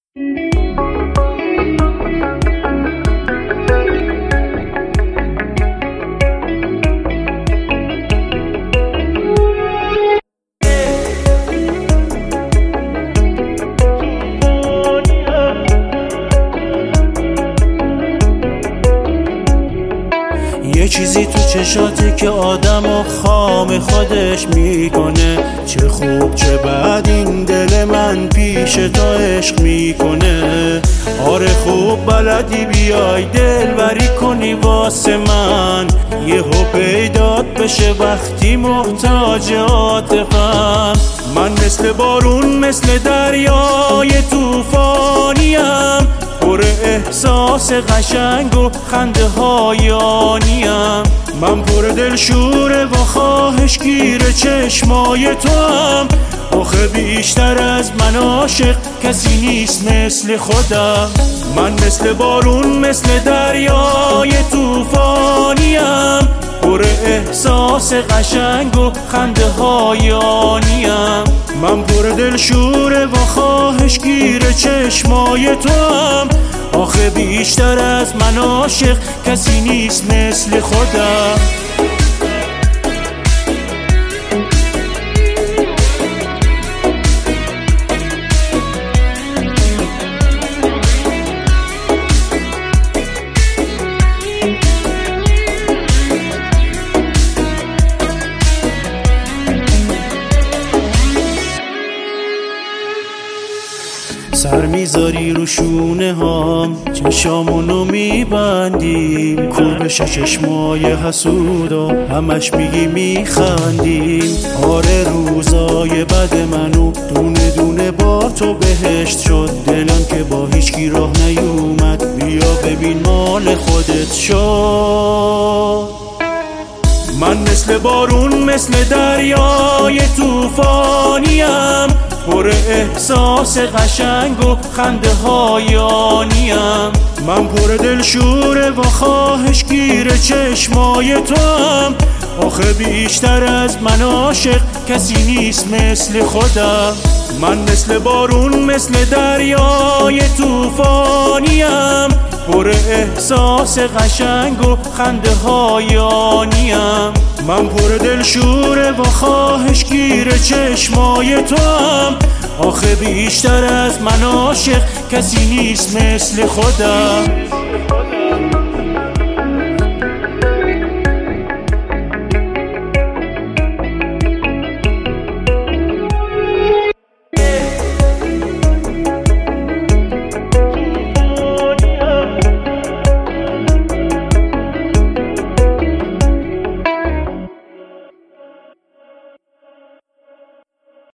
یه چیزی تو چشاته که آدمو خام خودش میکنه، چه خوب چه بد این دل من پیش تو عشق میکنه. آره خوب بلدی بیای دلبری کنی واسه من، یهو پیدات بشه وقتی محتاج عاطفم. من مثل بارون مثل دریای طوفانیم، پر احساس قشنگ و خنده های آنیم. من پر دلشوره و خواهشگیر چشمای تو هم، آخه بیشتر از من عاشق کسی نیست مثل خودم. من مثل بارون مثل دریای طوفانیم، پر احساس قشنگ و خنده های آنیم. من پر دلشوره و خواهشگیر چشمای تو هم، آخه بیشتر از من عاشق کسی نیست مثل خودم. سر میذاری رو شونه هام، چشامونو میبندیم، کوربش چشمای حسودا همش میگی میخندیم. آره روزای بد منو دونه دونه با تو بهشت شد، دلم که با هیچکی راه نیومد، بیا ببین مال خودت شد. من مثل بارون مثل دریای طوفانیم، پر احساس قشنگ و خنده های آنیم. من پر دلشوره و خواهشگیر چشمای تو هم، آخه بیشتر از من عاشق کسی نیست مثل خودم. من مثل بارون مثل دریای طوفانیم، پر احساس قشنگ و خنده های آنیم. من پر دلشوره و خواهشگیر چشمای تو هم، آخه بیشتر از من عاشق کسی نیست مثل خودم.